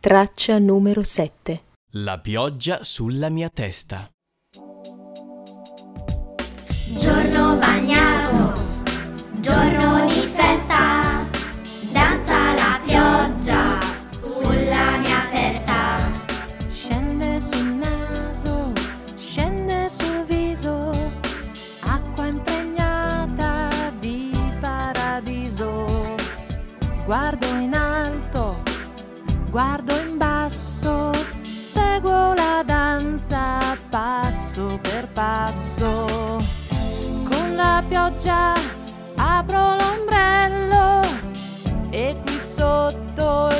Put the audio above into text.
Traccia numero 7. La pioggia sulla mia testa. Giorno bagnato, giorno di festa, danza la pioggia sulla mia testa. Scende sul naso, scende sul viso, acqua impregnata di paradiso. Guardo in alto, guardo in basso, seguo la danza passo per passo. Con la pioggia apro l'ombrello e qui sotto